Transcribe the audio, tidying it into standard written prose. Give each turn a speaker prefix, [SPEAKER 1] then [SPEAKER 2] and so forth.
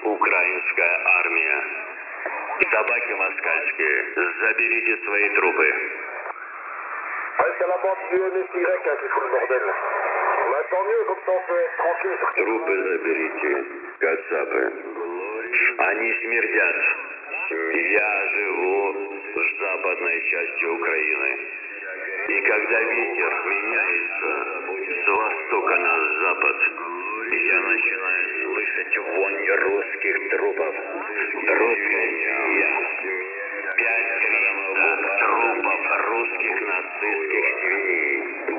[SPEAKER 1] Украинская армия. Собаки москальские, заберите свои трупы.
[SPEAKER 2] C'est la bande du NSY qui fout le bordel. Bah, tant mieux, comme ça on peut être tranquille.
[SPEAKER 1] Трупы заберите, кацапы. Они смердят. Я живу в западной части Украины. И когда ветер меняется с востока на запад, я начинаю слышать вонь русских трупов. Русская 5 килограммов трупов русских нацистских свиней.